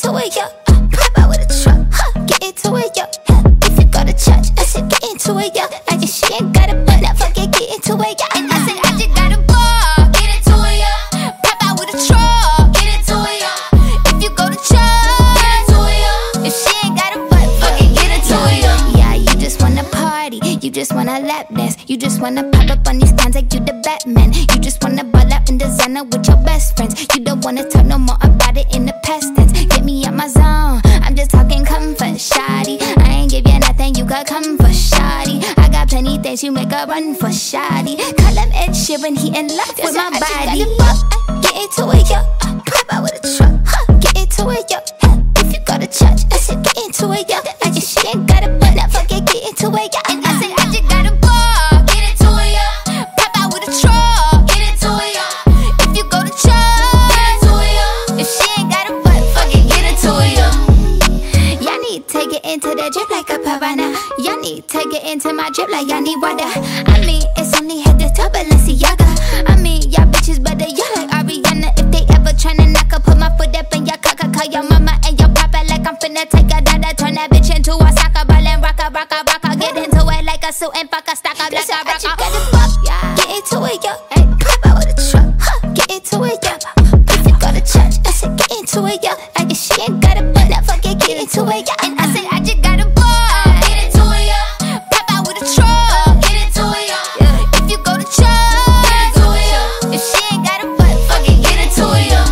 into it, yo. Pop out with a truck, get into it, yo. If you go to church, I said get into it, yo. I guess she ain't got a butt, now fuck it, get into it, yo. And I said I just got a ball, get into it, yo. Pop out with a truck, get into it, yo. If you go to church, get into it, yo. If she ain't got a butt, fuck it, get into it, yo. Yeah, you just wanna party, you just wanna lap dance, you just wanna pop up on these cons like you the Batman. You just wanna ball out in designer with your best friends. You don't wanna talk no more about it in the past tense. Get me out my zone, I'm just talking comfort, shawty. I ain't give you nothing, you could come for shawty. I got plenty things, you make a run for shawty. Call him Ed Sheeran, he in love with my body. Get into it, yo. Pop out with a truck, get into it, yo. If you go to church, I said get into it, yo. I guess she ain't got a butt, now fuck it, get into it, yo. And I said I just got a ball, get into it, yo. Pop out with a truck, get into it, yo. If you go to church, get into it, yo. If she ain't got a butt, fuck it, get into it, yo. Y'all need to get into the drip like a piranha. Y'all need to get into my drip like y'all need water. I mean, it's only head to toe, Balenciaga. I mean, y'all bitches better, y'all like Ariana. If they ever tryna knock up, put my foot up in your cocker. Call your mama and your papa like I'm finna take a dada. Turn that bitch into a soccer ball and rock a. Get into it like a suit and fuck a stock up like a rocker. Get into it, yo. Pop out with a truck, get into it, yo. If you go to church, I said get into it, yo. I guess she ain't got a butt, now fuck it, get into it, yo. And I said I just got a ball, get into it, yo. Pop out with a truck, get into it, yo. If you go to church, get into it, yo. If she ain't got a butt, fuck it, get into it, yo.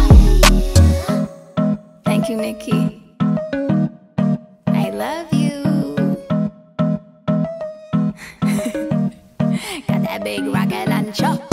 Thank you, Nikki. I love you. Got that big rocket launcher.